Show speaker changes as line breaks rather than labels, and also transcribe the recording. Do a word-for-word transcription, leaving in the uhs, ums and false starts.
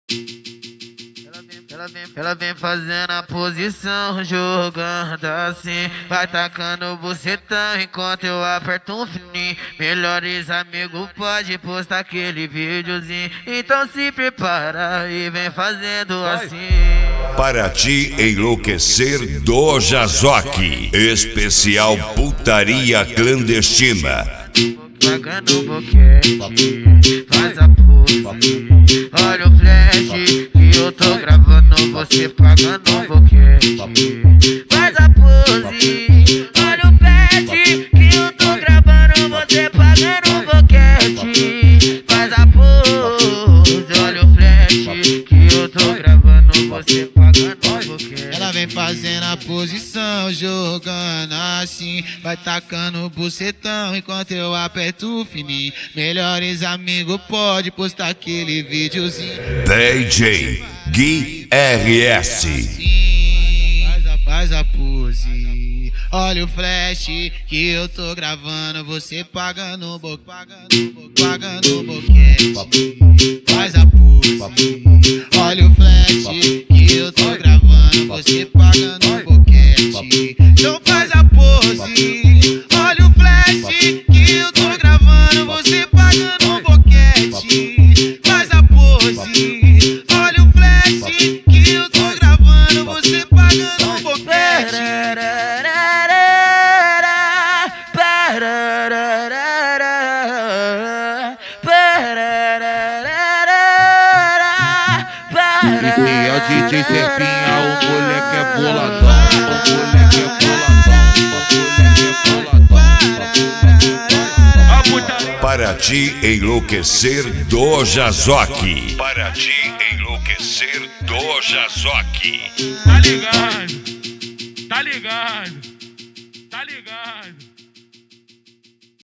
Ela vem, ela vem fazendo a posição, jogando assim, vai tacando o bucetão enquanto eu aperto um fininho. Melhores amigos pode postar aquele videozinho, então se prepara e vem fazendo assim.
Para te enlouquecer do Jazok, especial putaria clandestina.
Pagando boquete, faz a pose, olha o flash que eu tô gravando você pagando boquete. Faz a pose, olha o flash que eu tô gravando você pagando boquete. Faz a pose, olha o flash que eu tô gravando você pagando boquete.
Ela vem fazendo a posição, jogando assim, vai tacando o bucetão enquanto eu aperto o fininho. Melhores amigos pode postar aquele videozinho.
D J Gui R S.
Faz a, faz a pose, olha o flash que eu tô gravando você pagando bo, pagando bo, pagando boquete. Faz a pose, olha o flash que eu tô gravando você pagando boquete. Então faz a pose, olha o flash que eu tô gravando você pagando boquete. Faz a pose, olha o flash que eu tô gravando você pagando boquete.
Esse é o D J Serpinha, o moleque é boladão, o moleque é boladão, o moleque é boladão.
Para te enlouquecer do Jazok. Para te enlouquecer do Jazok.
Tá ligado, tá ligado, tá ligado.